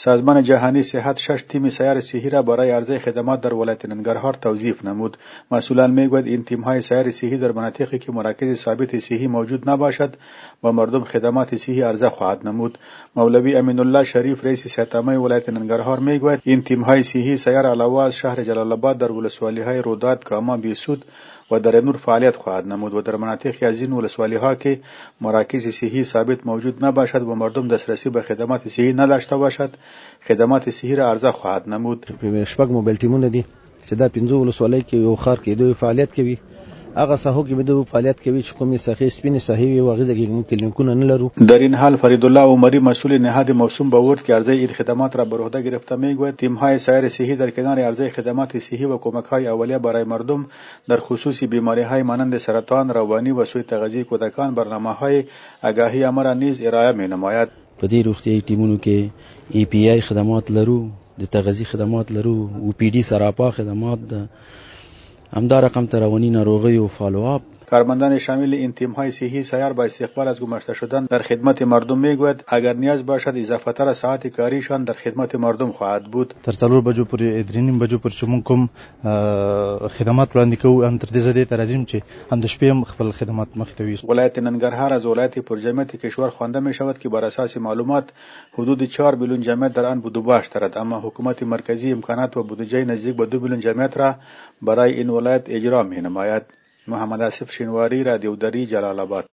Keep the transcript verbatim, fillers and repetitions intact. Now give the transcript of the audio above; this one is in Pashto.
سازمان جهانی صحت شش تیم سیار صحی را برای عرضه خدمات در ولایت ننگرهار توظیف نمود. مسئولان میگوید این تیم‌های سیار صحی در مناطقی که مراکز ثابت صحی موجود نباشد و مردم خدمات صحی عرضه خواهد نمود. مولوی امین الله شریف رئیس صحت عامه ولایت ننگرهار میگوید این تیم‌های صحی سیار علاوه از شهر جلال آباد در ولسوالی‌های روداد، کاما، بیسود و در نور فعالیت خواهد نمود و در مناطقی از این ولسوالی‌ها که مراکز صحی ثابت موجود نباشد و مردم دسترسی به خدمات صحی نداشته باشد خدمات صحی را عرضه خواهد نمود. شپږ موبایل ټیمونه دي چې دا پنځه ولسوالۍ کې یو ښار کې دوی فعالیت کوي. هغه ساحو کې دوی فعالیت کوي چې کومې ساحې سپینې ساحې وي او هغې ځای کې موږ کلینیکونه نه لرو. در این حال فرید الله عمری مسئول نهاد موسوم به ورد که عرضه این خدمات را بر عهده گرفته میگوید تیم‌های سایر صحی در کنار عرضه خدمات صحی و کمک‌های اولیه برای مردم در خصوص بیماری‌های مانند سرطان، روانی و سوء تغذیه کودکان برنامه‌های آگاهی عامه را نیز ارائه می‌نماید. په دې روغتیايي ټیمونو کې ای پی آی خدمات لرو، د تغذیه خدمات لرو، او پی ډی سراپا خدمات ده، همدا رقم روانی ناروغی و فالوآپ. کارمندان شامل این تیم‌های صحی سیار با استقبال از گماشته شدن در خدمت مردم میگوید اگر نیاز باشد اضافه تر ساعت کاریشان در خدمت مردم خواهد بود. تر څلور بجو پورې درې نیم بجو پورې چې موږ کوم خدمات وړاندې کوو هم تر دې زده ته راځیم چې هم د شپې هم خپل خدمات مخې ته ویسو. ولایت ننگرهار از ولایت پرجمعیت کشور خوانده می شود که بر اساس معلومات حدود چهار میلیون جمعیت در آن بودجه دارد، اما حکومت مرکزی امکانات و بودجه نزدیک به دو میلیون جمعیت را برای این ولایت اجرا می نماید. محمد آصف شینواری، رادیو دری، جلال آباد.